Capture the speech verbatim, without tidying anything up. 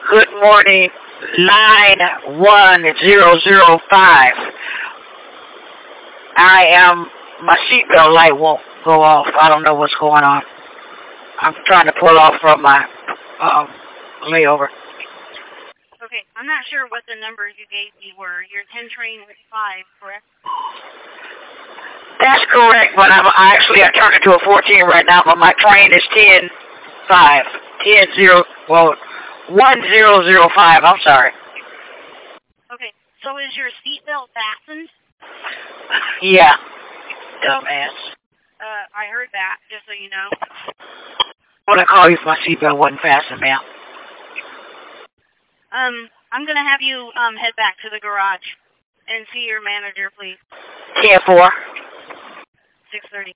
Good morning, nine one zero zero five. I am, my seatbelt light won't go off. I don't know what's going on. I'm trying to pull off from my um, layover. Okay, I'm not sure what the numbers you gave me were. Your ten train was five, correct? That's correct, but I'm actually, I turned it to a fourteen right now, but my train is ten five. ten zero, well, one zero zero five, I'm sorry. Okay, so is your seatbelt fastened? Yeah, dumbass. Uh, I heard that, just so you know. What I call you if my seatbelt wasn't fastened, ma'am? Um, I'm gonna have you um head back to the garage and see your manager, please. ten four. six thirty.